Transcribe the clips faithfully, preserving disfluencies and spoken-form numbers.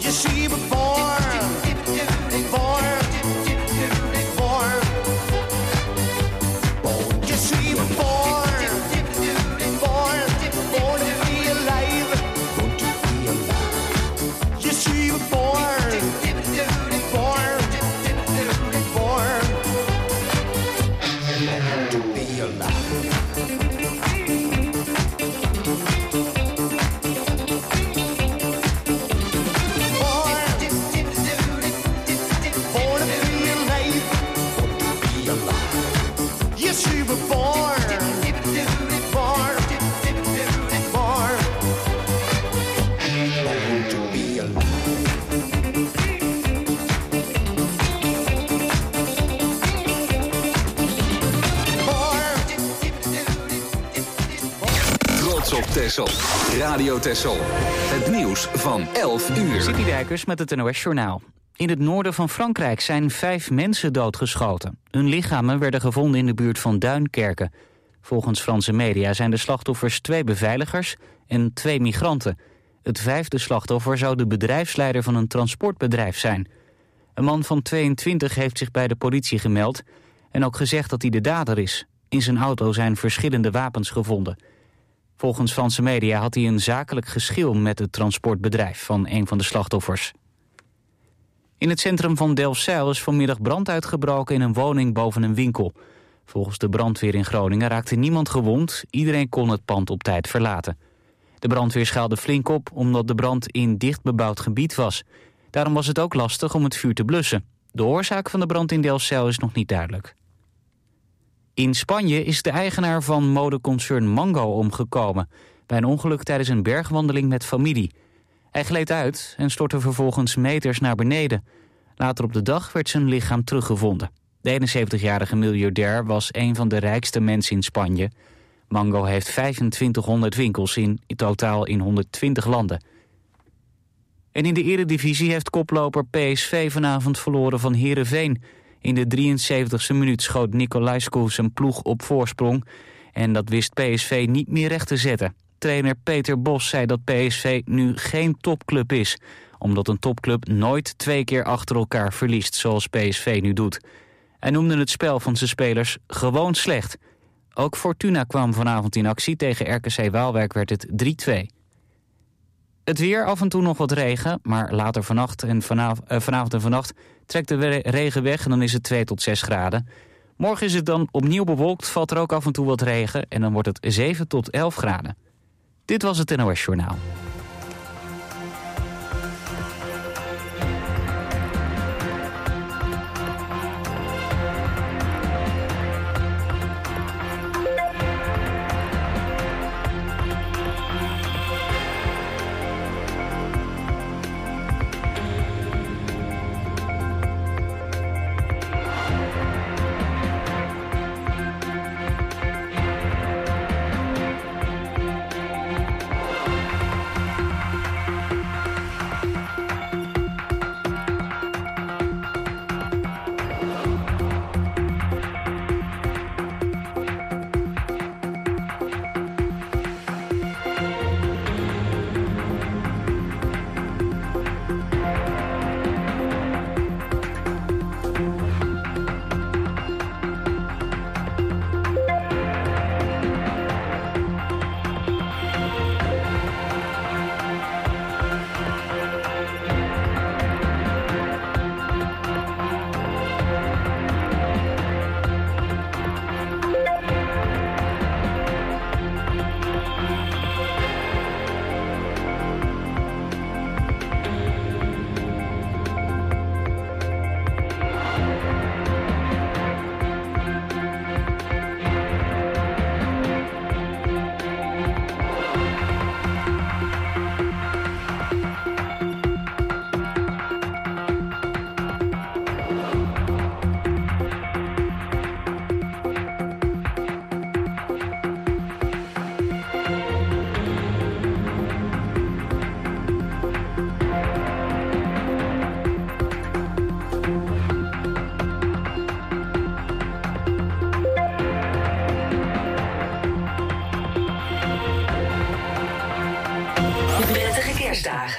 Yes, she was born, born, born, born. Yes, she was born, born, born to be alive, born to be alive. Yes, she was born, born, born to be alive. Op Texel. Radio Texel. Het nieuws van elf uur. Citydijkers met het N O S Journaal. In het noorden van Frankrijk zijn vijf mensen doodgeschoten. Hun lichamen werden gevonden in de buurt van Duinkerke. Volgens Franse media zijn de slachtoffers twee beveiligers en twee migranten. Het vijfde slachtoffer zou de bedrijfsleider van een transportbedrijf zijn. Een man van tweeëntwintig heeft zich bij de politie gemeld en ook gezegd dat hij de dader is. In zijn auto zijn verschillende wapens gevonden. Volgens Franse media had hij een zakelijk geschil met het transportbedrijf van een van de slachtoffers. In het centrum van Delfzijl is vanmiddag brand uitgebroken in een woning boven een winkel. Volgens de brandweer in Groningen raakte niemand gewond. Iedereen kon het pand op tijd verlaten. De brandweer schaalde flink op omdat de brand in dicht bebouwd gebied was. Daarom was het ook lastig om het vuur te blussen. De oorzaak van de brand in Delfzijl is nog niet duidelijk. In Spanje is de eigenaar van modeconcern Mango omgekomen bij een ongeluk tijdens een bergwandeling met familie. Hij gleed uit en stortte vervolgens meters naar beneden. Later op de dag werd zijn lichaam teruggevonden. De eenenzeventigjarige miljardair was een van de rijkste mensen in Spanje. Mango heeft vijfentwintighonderd winkels in, in totaal in honderdtwintig landen. En in de eredivisie heeft koploper P S V vanavond verloren van Heerenveen. In de drieënzeventigste minuut schoot Nicolaescu zijn ploeg op voorsprong. En dat wist P S V niet meer recht te zetten. Trainer Peter Bos zei dat P S V nu geen topclub is. Omdat een topclub nooit twee keer achter elkaar verliest, zoals P S V nu doet. Hij noemde het spel van zijn spelers gewoon slecht. Ook Fortuna kwam vanavond in actie. Tegen R K C Waalwijk werd het drie twee. Het weer, af en toe nog wat regen, maar later vannacht en vanavond, uh, vanavond en vannacht trekt de regen weg en dan is het twee tot zes graden. Morgen is het dan opnieuw bewolkt, valt er ook af en toe wat regen en dan wordt het zeven tot elf graden. Dit was het N O S Journaal.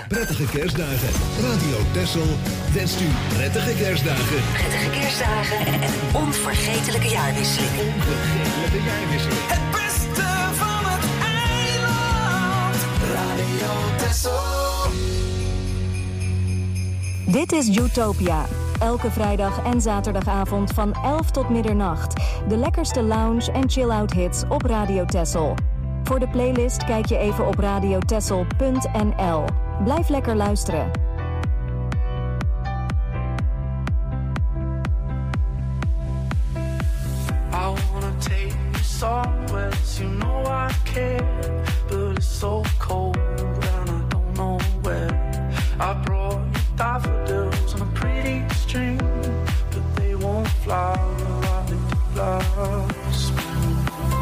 prettige kerstdagen. Radio Texel wenst u prettige kerstdagen. Prettige kerstdagen en een onvergetelijke jaarwisseling. Onvergetelijke jaarwisseling. Het beste van het eiland. Radio Texel. Dit is Utopia. Elke vrijdag en zaterdagavond van elf tot middernacht. De lekkerste lounge en chill-out hits op Radio Texel. Voor de playlist kijk je even op radiotexel punt n l. Blijf lekker luisteren. I wanna take you somewhere, you know I care, but it's so cold and I don't know where. I brought you daffodils on a pretty string, but they won't fly like they did last spring.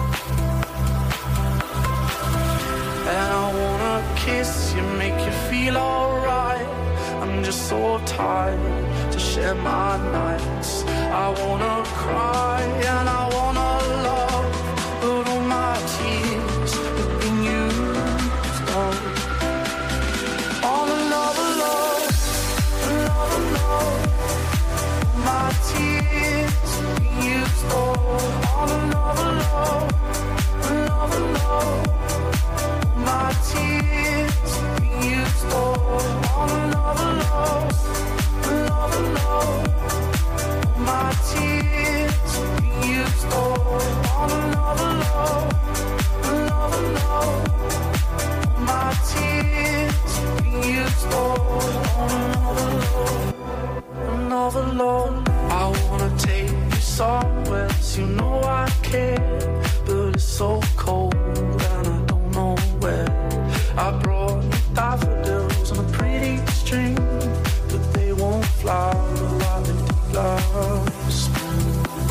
And I wanna kiss you, make you feel alright. I'm just so tired to share my nights. I wanna cry and I wanna love, but all my tears have been used up. All another love, another love. My tears have been used up. All another love, another love. My tears have been used up. All another love, another love. My tears have been used up. On another love, another love. My tears have been used up. On another love, another love. I wanna take you somewhere, you know I care, but it's so cold and I don't know where. I brought you daffodils on a pretty string, but they won't fly like they did last spring.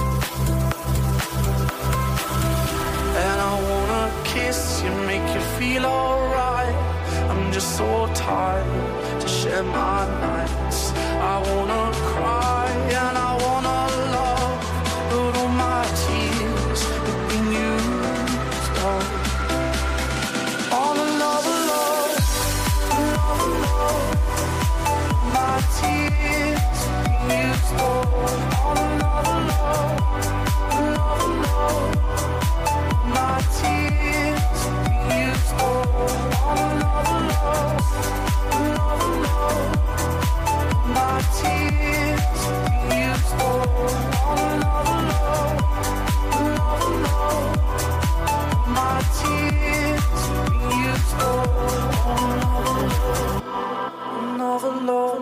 And I wanna kiss you, make you feel alright. I'm just so tired to share my nights. I wanna cry and I wanna love, but all my tears have been used up. On another love, another love. My tears have been used up. On another love, another love. My tears have been used up. On another love, another love. My tears have been used up. On another love, another love. My tears have been used up. On another love, another love.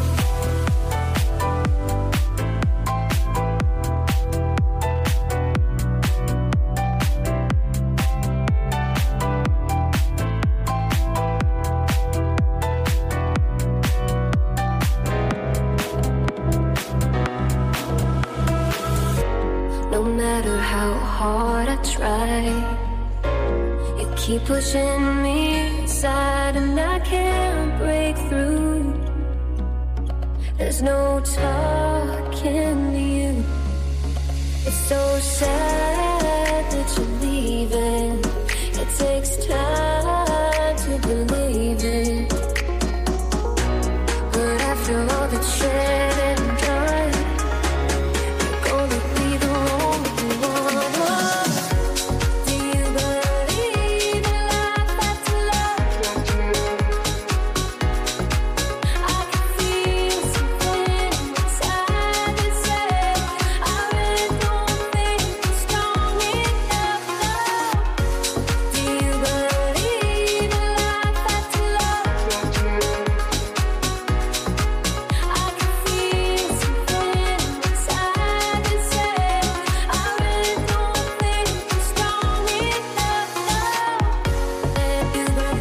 No matter how hard I try, you keep pushing me aside and I can't break through. There's no talking to you. It's so sad that you're leaving. It takes time to believe it, but after all the shed and done, you're gonna be the only one. Do you believe in life after love? I can feel something inside that says I really don't think you're strong enough, love. Do you believe in life after love? I can feel something inside that says I really don't think you're strong enough, love. Let you go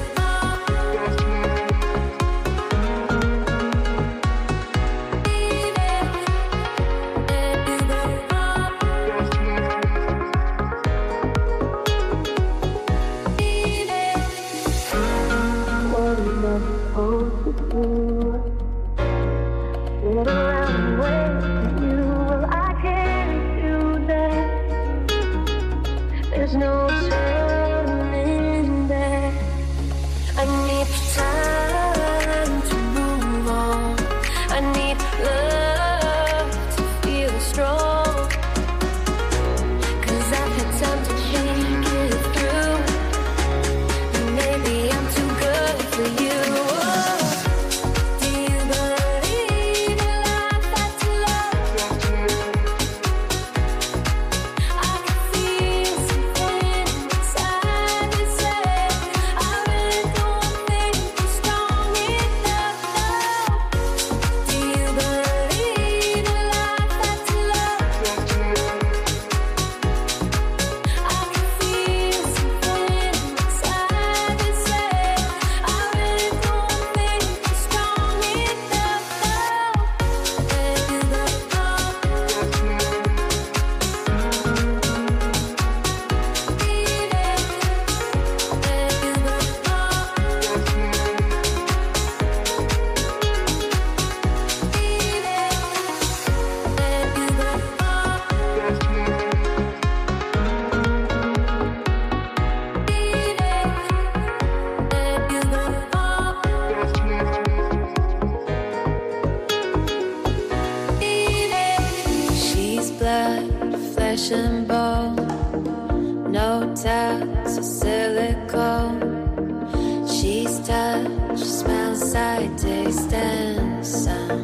There's no turning back. I need time sight, taste, and sound.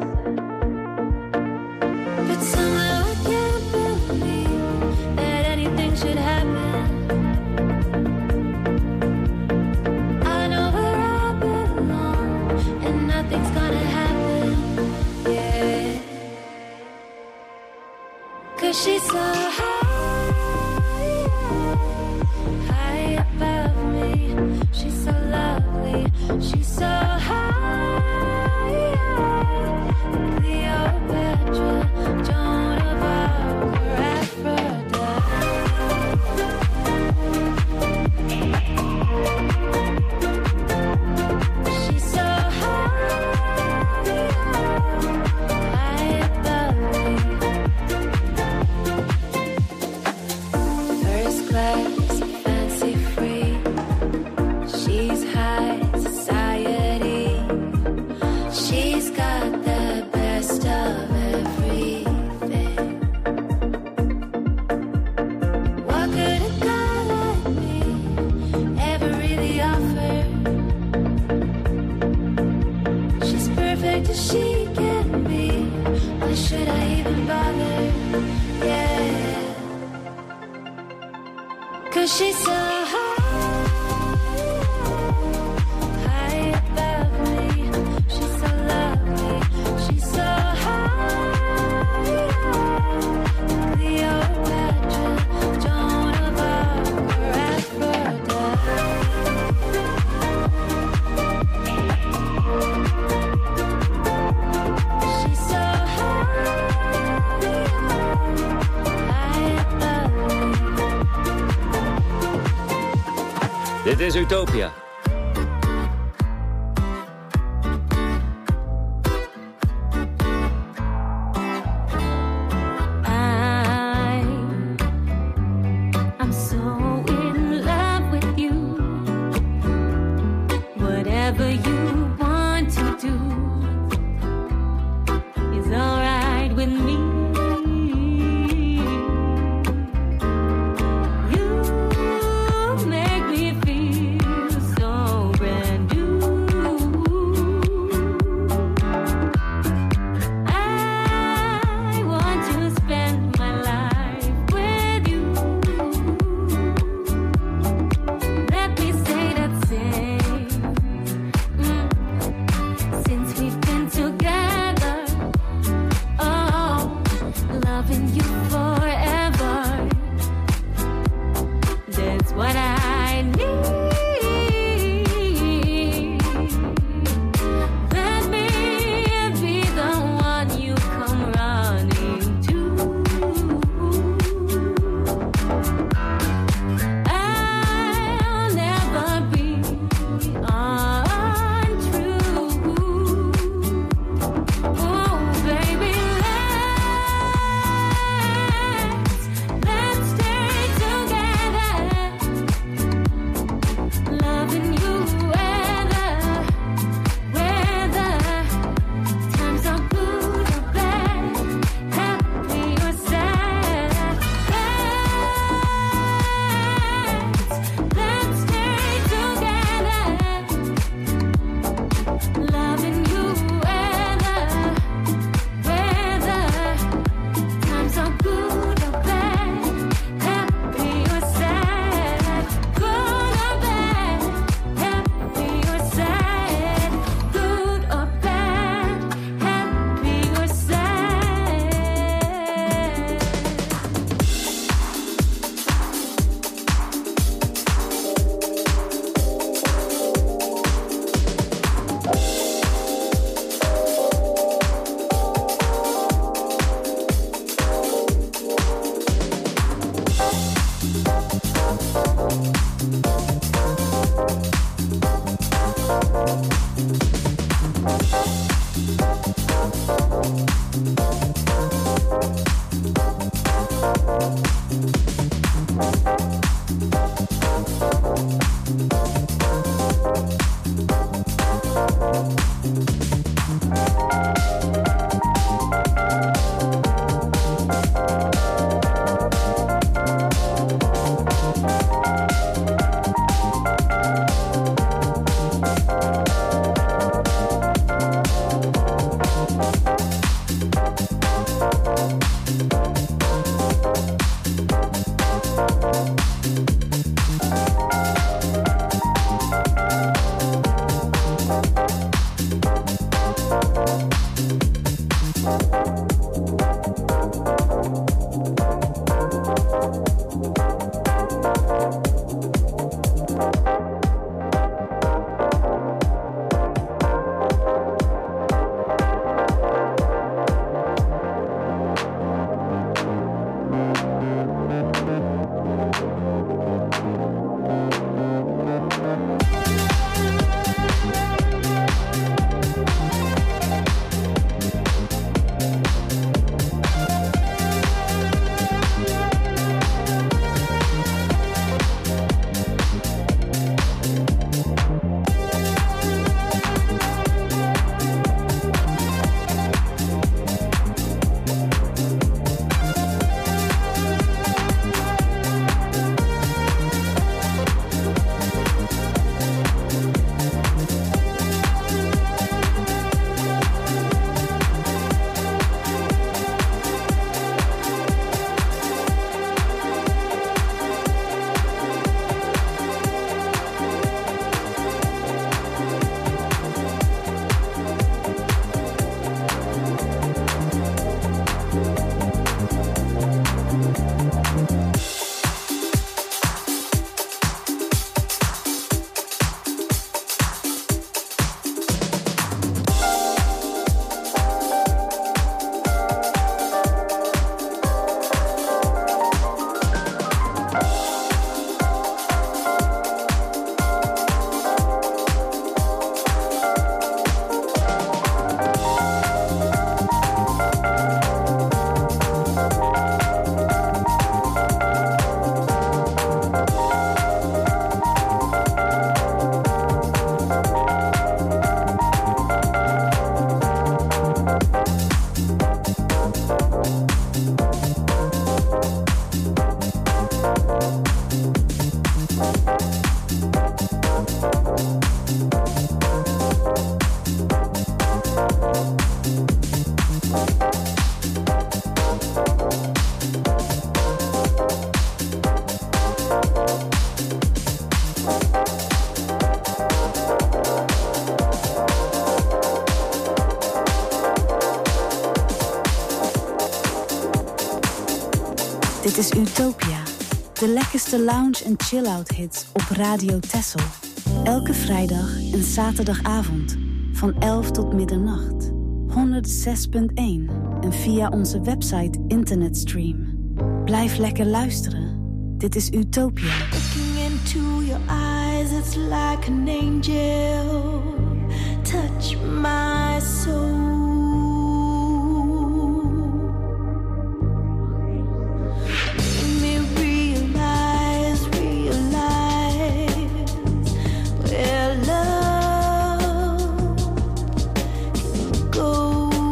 But somehow I can't believe that anything should happen. I know where I belong, and nothing's gonna happen, yeah. 'Cause she's so high, high above me. She's so lovely, she's so high, Cleopatra, Joan of Arc, or Aphrodite. She's so high, high above me. First class, fancy free. She's high society. She's got the best of everything. What could a guy like me ever really offer? She's perfect as she can be. Why should I even bother? Yeah. 'Cause she's so high, high above me. She's so lovely, she's so high, Cleopatra, Joan of Arc, or Aphrodite. She's so high, high above me. Dit is Utopia. I, I'm so in love with you. Whatever you want to do is alright with me. You make me feel so brand new. I want to spend my life with you. Let me say that same. Mm. Since we've been together, oh, loving you forever. That's what I need. Let me be the one you come running to. I'll never be untrue. Oh, baby, let's let's stay together. Loving you weather, weather. Times are good or bad, happy or sad. Let's let's stay together. Loving you weather, weather. Times are good or bad, happy or sad. Good or bad, happy or sad. Good or bad, happy or sad. Dit is Utopia, de lekkerste lounge- en chill-out hits op Radio Texel. Elke vrijdag en zaterdagavond van elf tot middernacht. honderdzes punt één en via onze website internetstream. Blijf lekker luisteren. Dit is Utopia. Looking into your eyes, it's like an angel. Touch my soul. Make me realize, realize where love can go.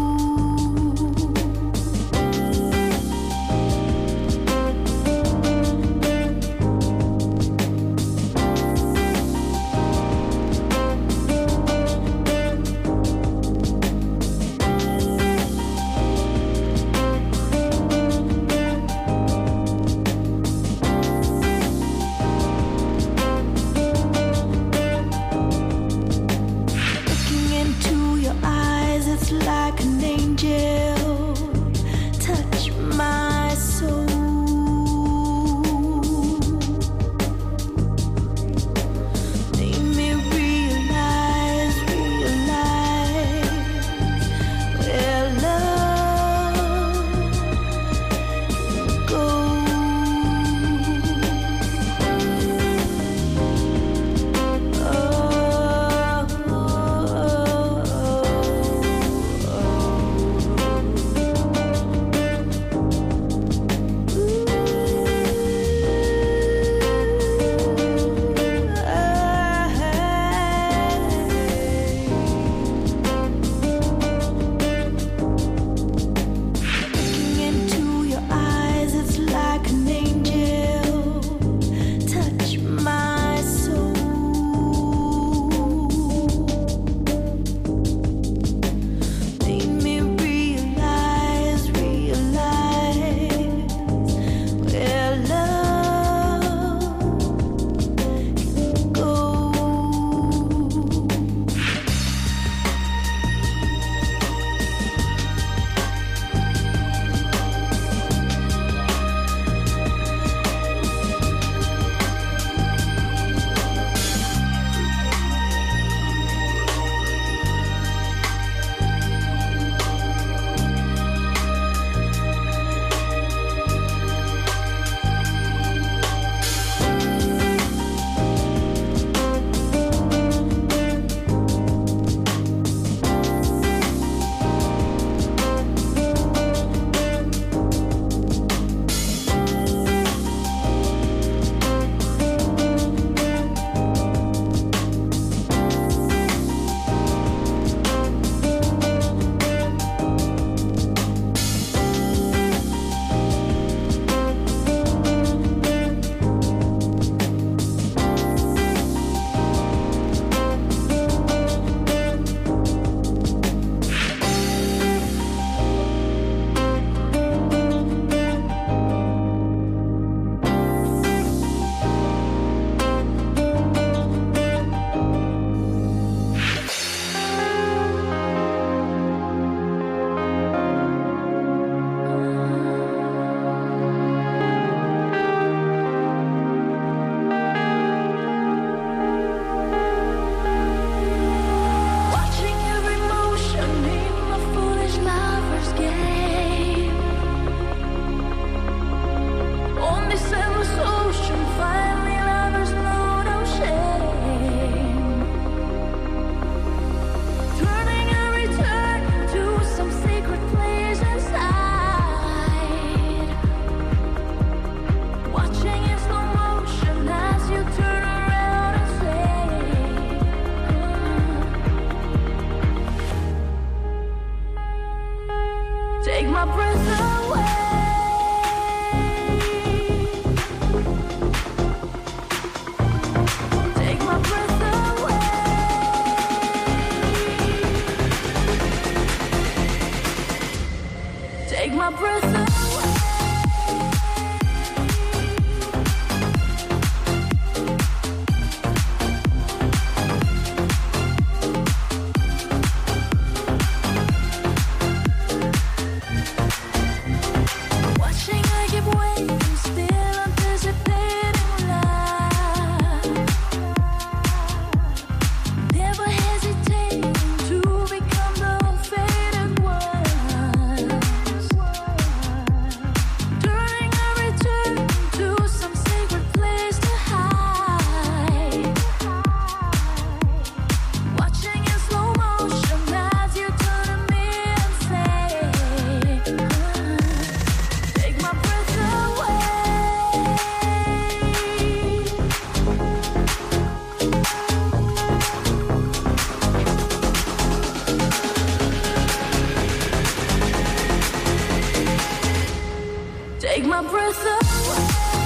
Like an angel, touch my soul. Make me realize, realize where love can go. Oh, oh, oh. breath away.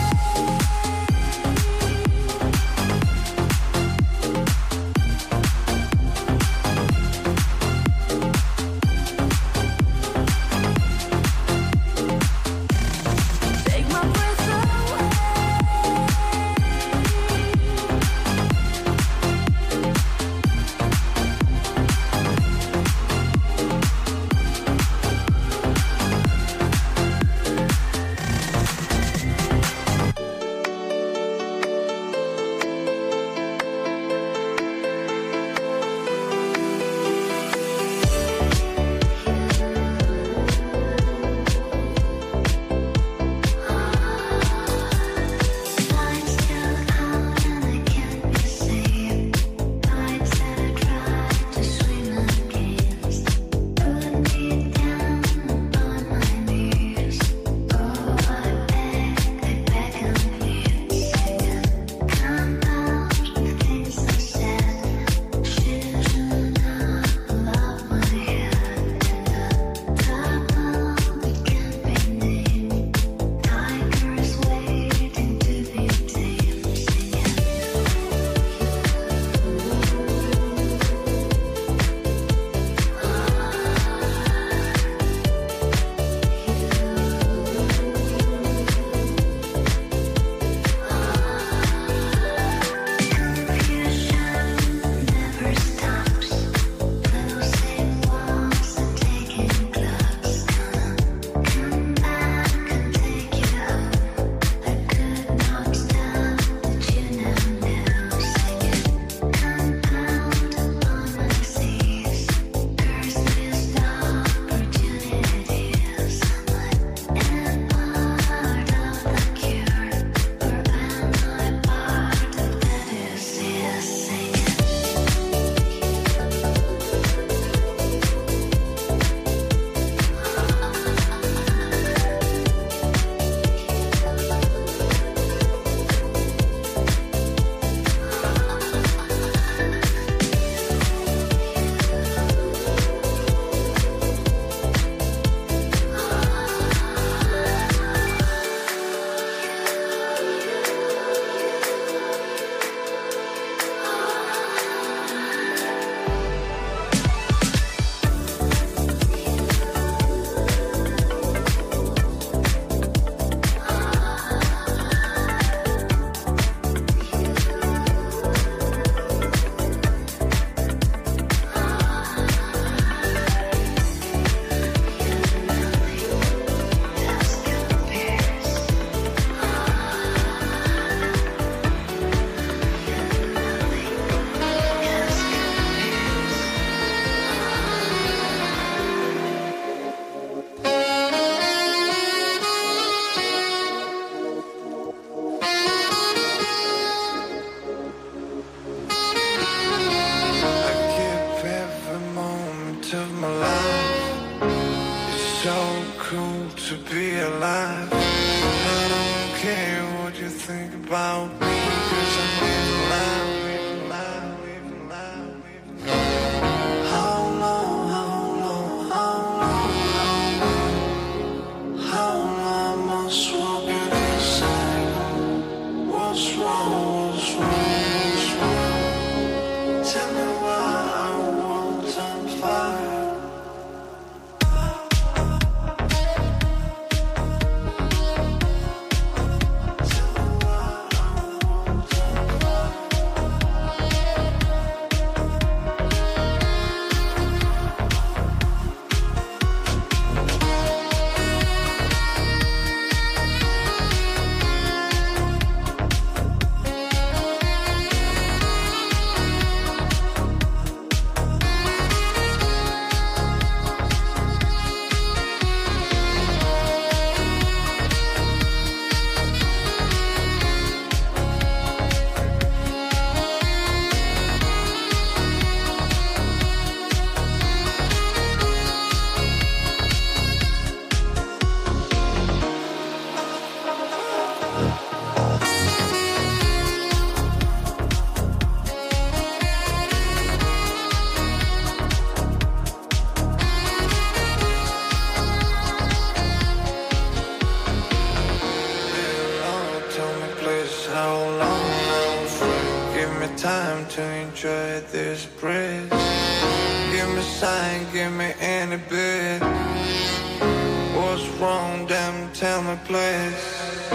Take my breath away. to be alive. I don't care what you think about me, 'cause I'm living life, living life, living life, living life. How long, how long, how long, how long, how long must walk in inside? What's wrong, what's wrong, what's wrong? Tell me why I want on fire. Tell me why I want on this bridge. Give me a sign, give me any bit. What's wrong, damn, tell me please.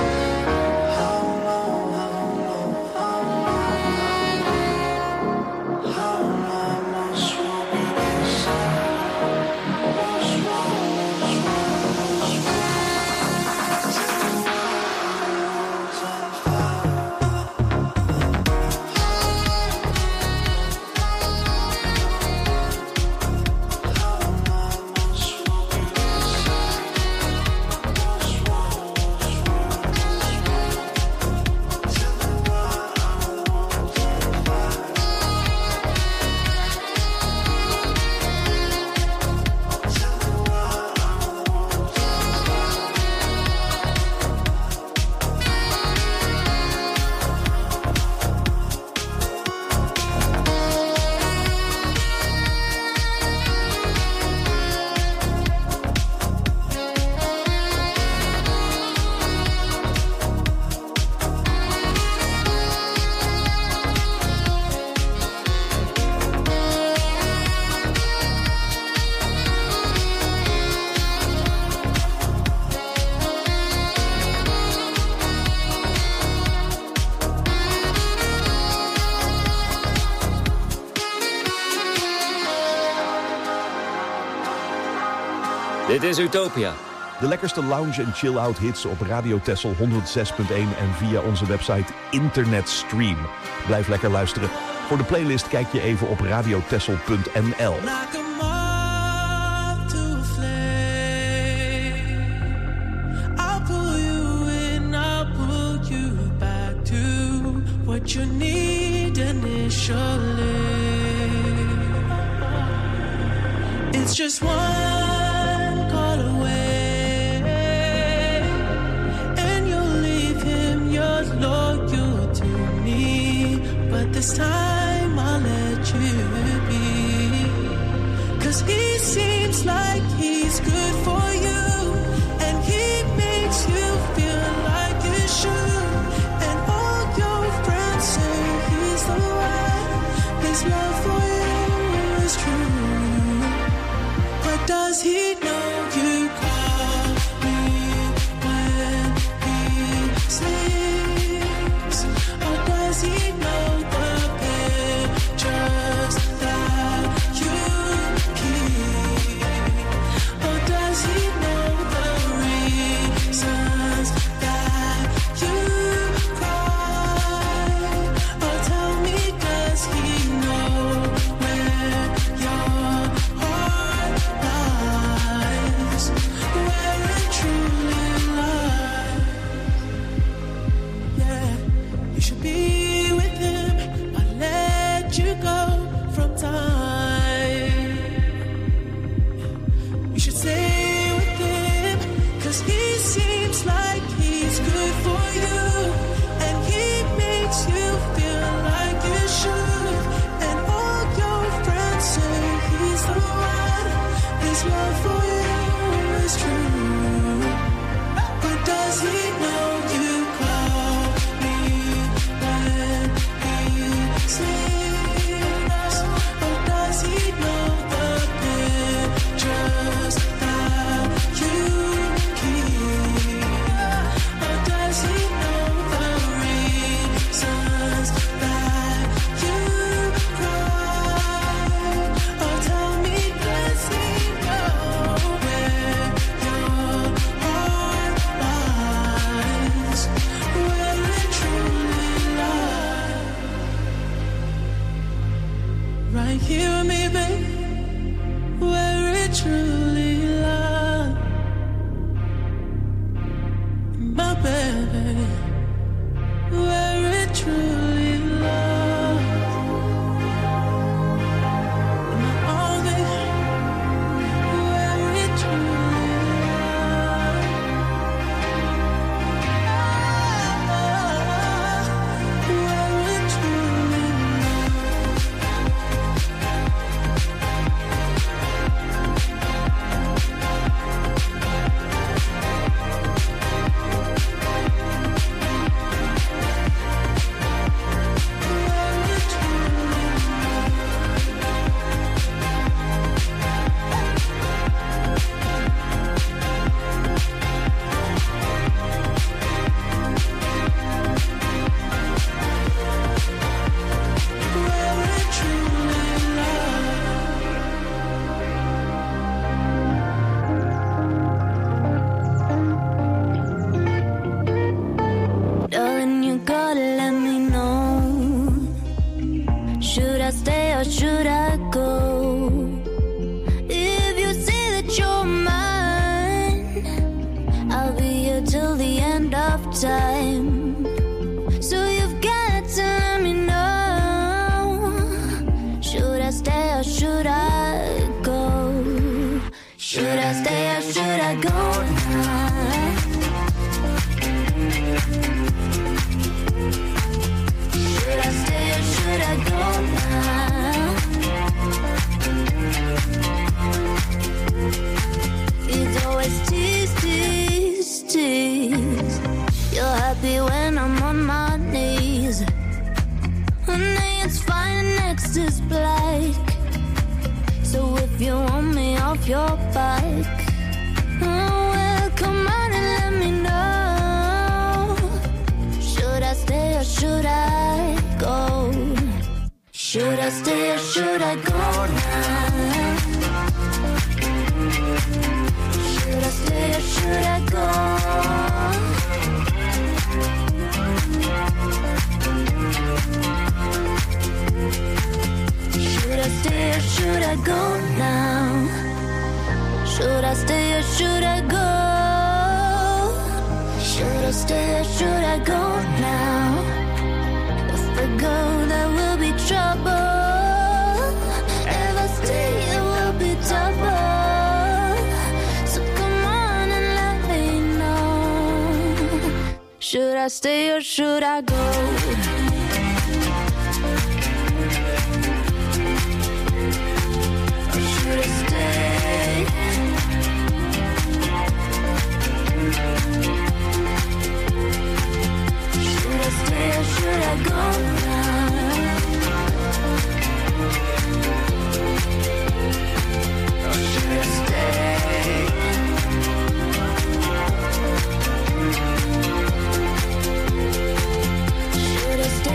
Dit is Utopia. De lekkerste lounge en chill-out hits op Radio Texel honderd zes punt één en via onze website Internetstream. Blijf lekker luisteren. Voor de playlist kijk je even op radiotexel punt n l. What you need initially. It's just one call away, and you'll leave him, you're loyal to me. But this time I'll let you be, 'cause he seems like he's good for you, and he makes you feel like you should. His love for you is true, but does he know you call me when he sleeps, or does he know the pictures that you keep, or does he know the reasons that you cry, or tell me, does he I stay or should I go now? Should I stay or should I go now? It's always tease, tease, tease. You're happy when I'm on my knees. Honey, it's fine and next is black. So if you want me off your bike, oh well, come on and let me know. Should I stay or should I go? Should I stay or should I go now? Should I stay or should I go? Should I stay or should I go now? Should I stay or should I go? Should I stay or should I go now? If I go, there will be trouble. If I stay, it will be double. So come on and let me know. Should I stay or should I go? Should I stay? Should I stay or should I go now? Or should I stay? Should I stay?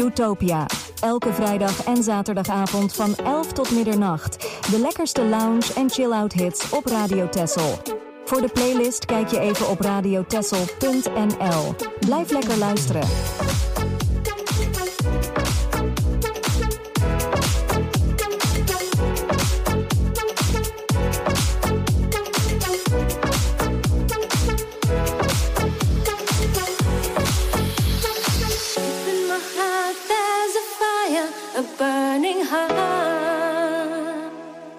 Utopia. Elke vrijdag en zaterdagavond van elf tot middernacht. De lekkerste lounge en chill-out hits op Radio Texel. Voor de playlist kijk je even op radiotexel punt n l. Blijf lekker luisteren. A burning heart.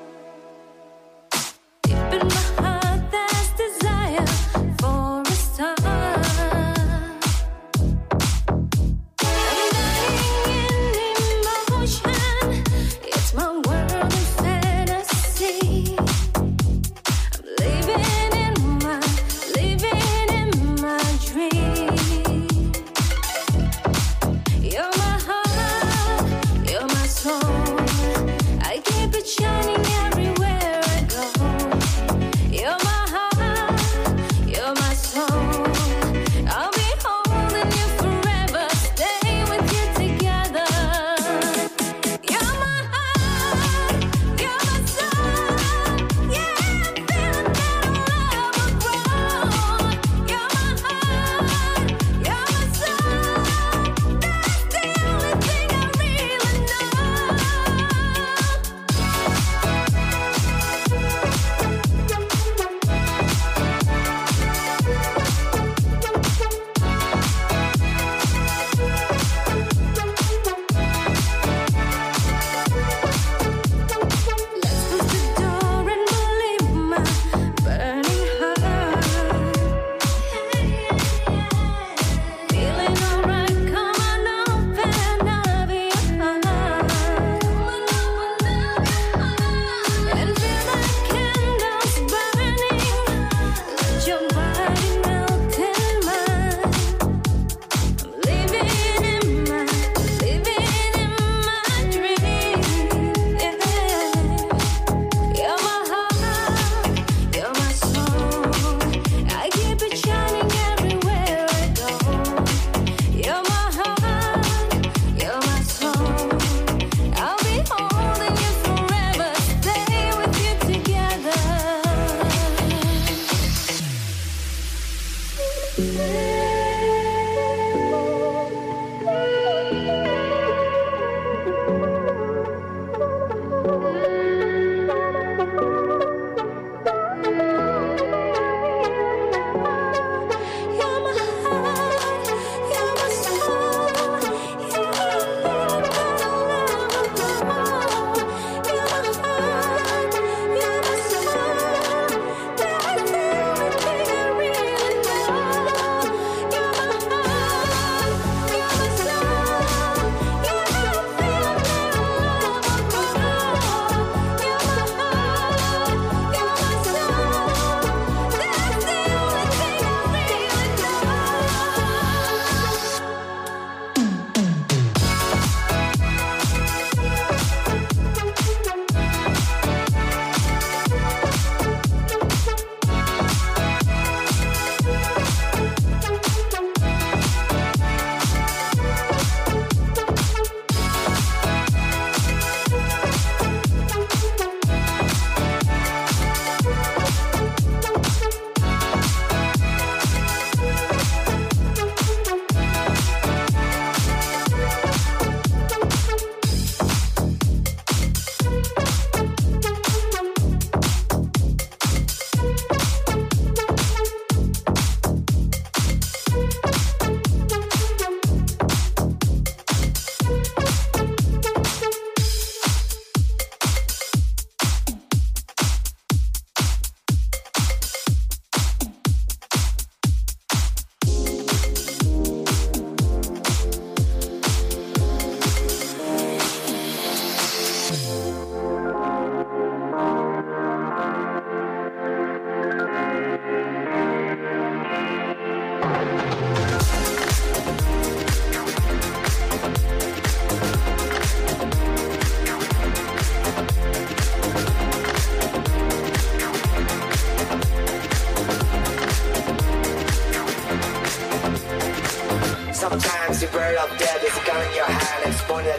Deep in my heart, there's desire for a star.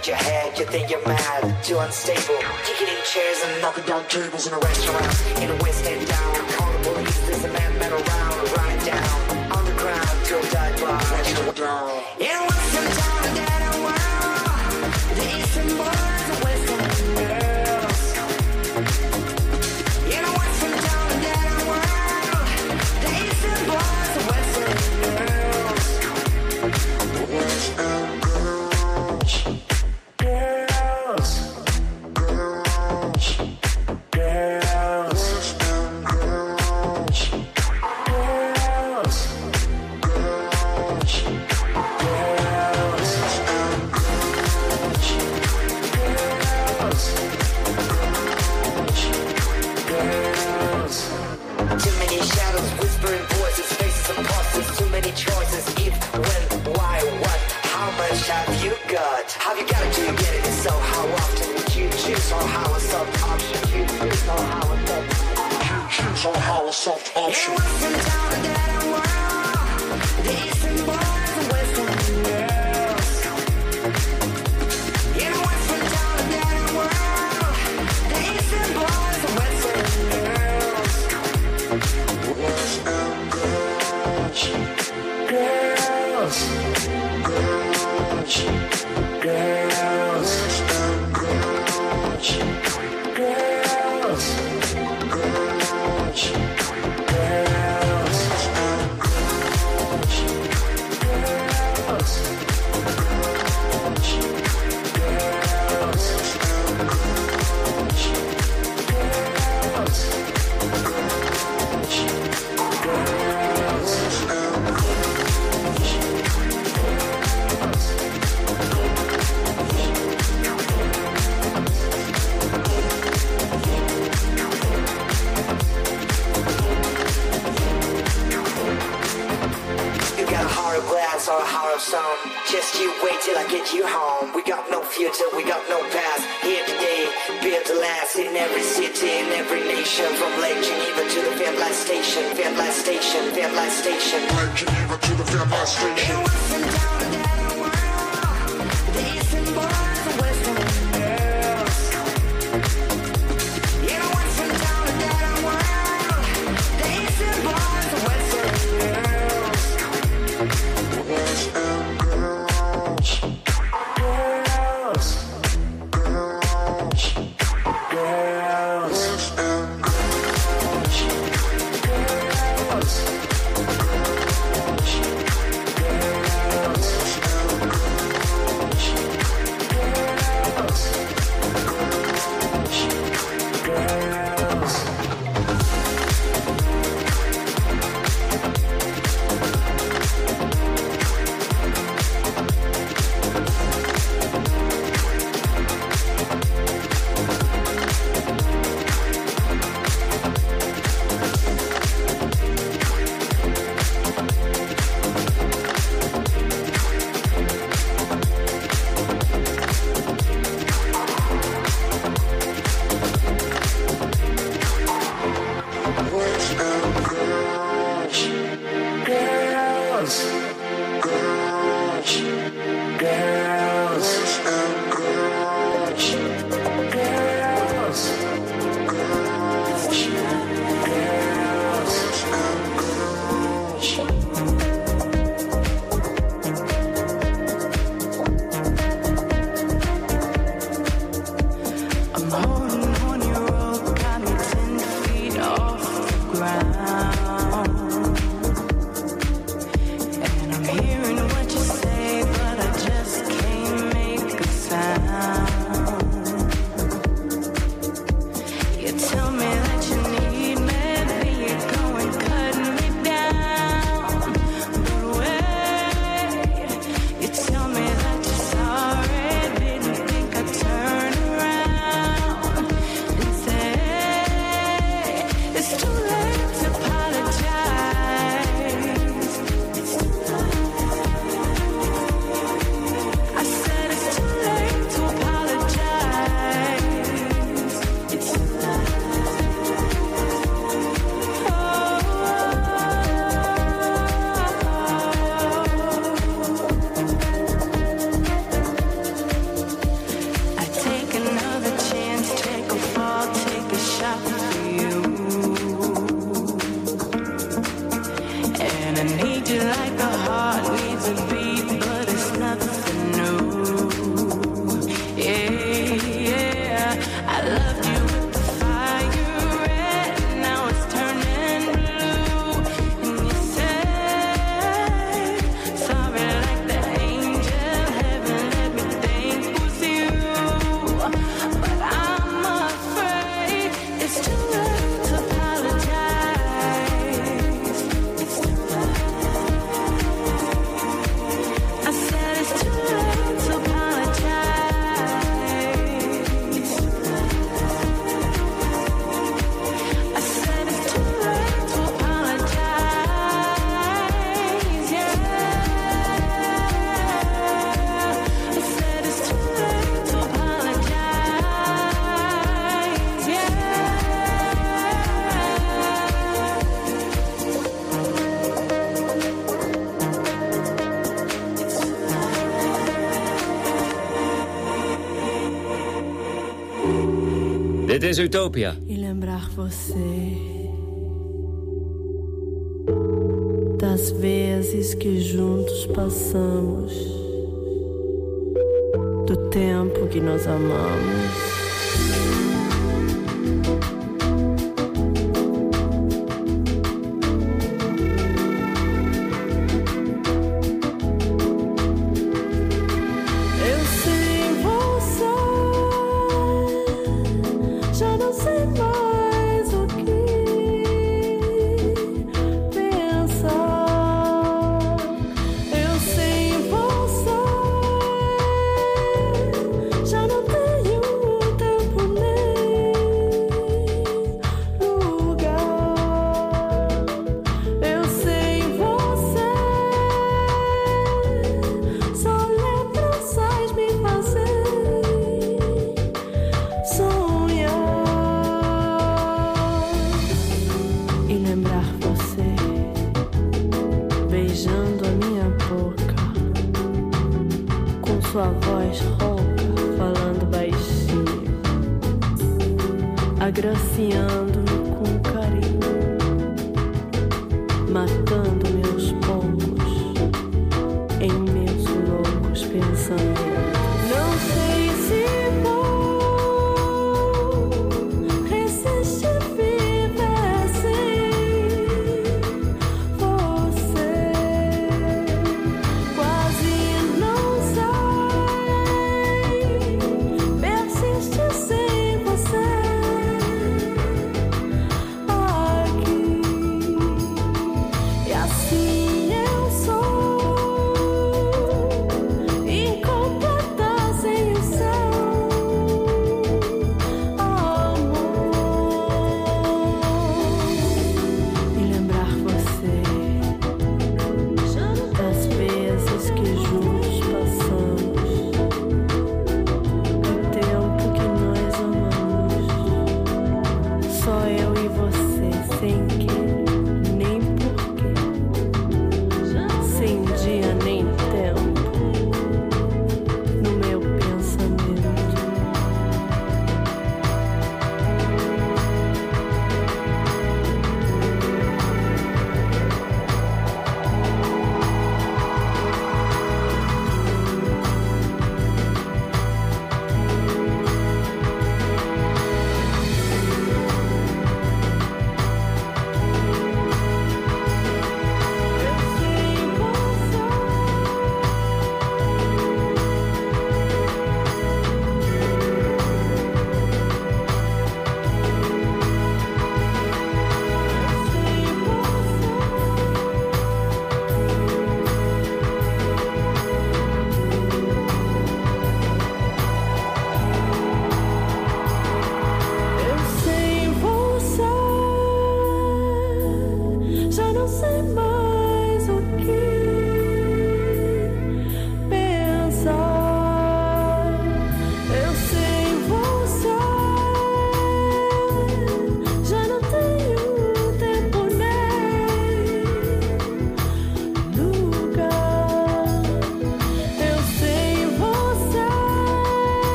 nod your head, you think you're mad, too unstable. Kicking in chairs and knocking down tables in a restaurant. In a West End down, call the police, there's a man met around. Right down, underground, to a dive bar. In Western town, a dead world. The Eastern boys, the Western girls. In a Western town, a dead world. The Eastern boys, the Western girls. The Western girls. Girls. Girls. Girls. Western girls. Girls. Girls. Girls. Too many shadows, whispering voices, faces of bosses, too many choices. If, when, why, what, how much have you got? Have you got it, do you get it? If so, how often would you choose or how a soft option? You choose or how a soft option? Choose or how a soft option? In Western town, a dead world. The Eastern boys, the Western girls. In Western town, a dead world. The Eastern boys, the Western girls. Western girls. Girls. Girls. Girls. Western girls. Girls. Girls. Girls. You got a horror glass or a horror song. Just you wait till I get you home. We got no future, we got no past. Here today, built to last in every city, in every nation. From Lake Geneva to the Fairlight Station, Fairlight Station, Fairlight Station. Lake Geneva to the Fairlight Station. In Western town, a dead world. The Eastern boys, the Western girls. In Western town, a dead world. The Eastern boys, the Western girls. Western girls. Girls. Girls. Girls. Western girls. Girls. is Utopia. E lembrar você das vezes que juntos passamos, do tempo que nos amamos. Sua voz rouca, falando baixinho, agraciando-me com carinho, matando-me aos poucos em meus loucos pensamentos. Não sei se vou resistir viver sem você. Quase não persiste sem você aqui, e assim eu sou incompleta sem o seu amor. E lembrar você das vezes que juntos passamos, só eu e você, sem que, nem porquê, sem dia nem tempo, no meu pensamento.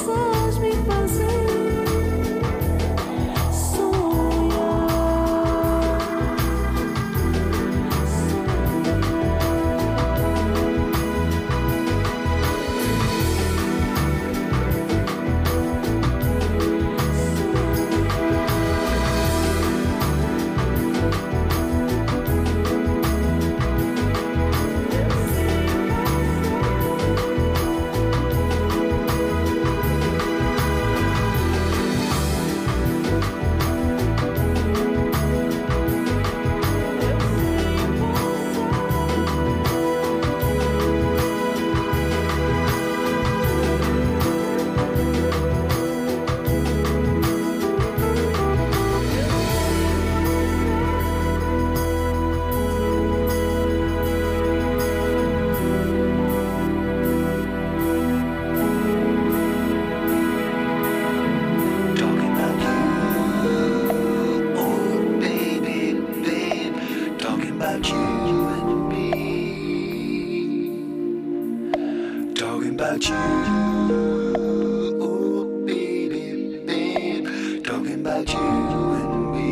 Sonhar. talking about you and me.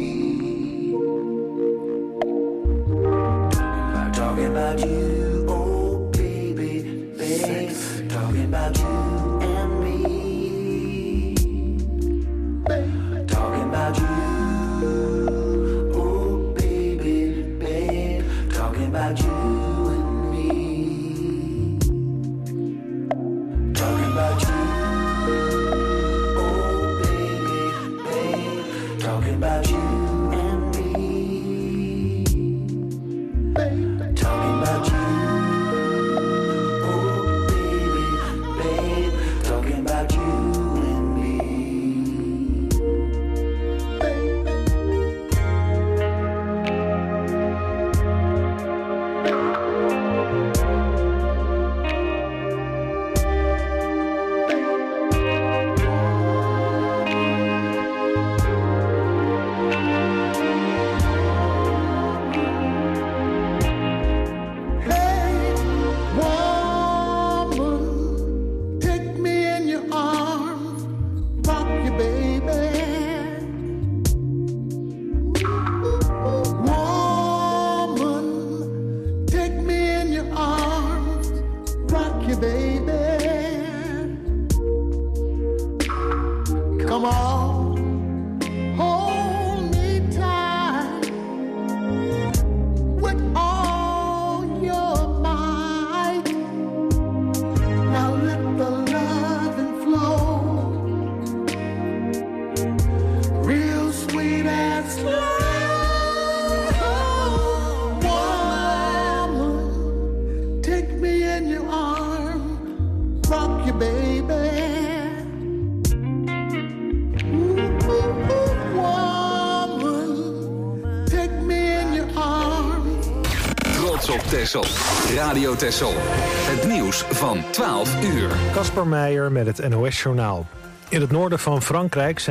Talking about you, oh baby, baby. Talking about you and me. Talking about you, oh baby, baby. Talking about you and me. Talking about you, oh baby, baby. Talking about you and me. Talking about you, oh baby, babe. Talking about you and me. Hey, woman, take me in your arms, rock you, baby. Woman, take me in your arms, rock you, baby. Come on, hold me tight with all your might. Now let the loving flow, real sweet and slow. Woman, take me in your arms, rock you, baby. Woman, take me in your arms. Trots op Texel. Radio Texel. Het nieuws van twaalf uur. Kasper Meijer met het N O S-journaal. In het noorden van Frankrijk zijn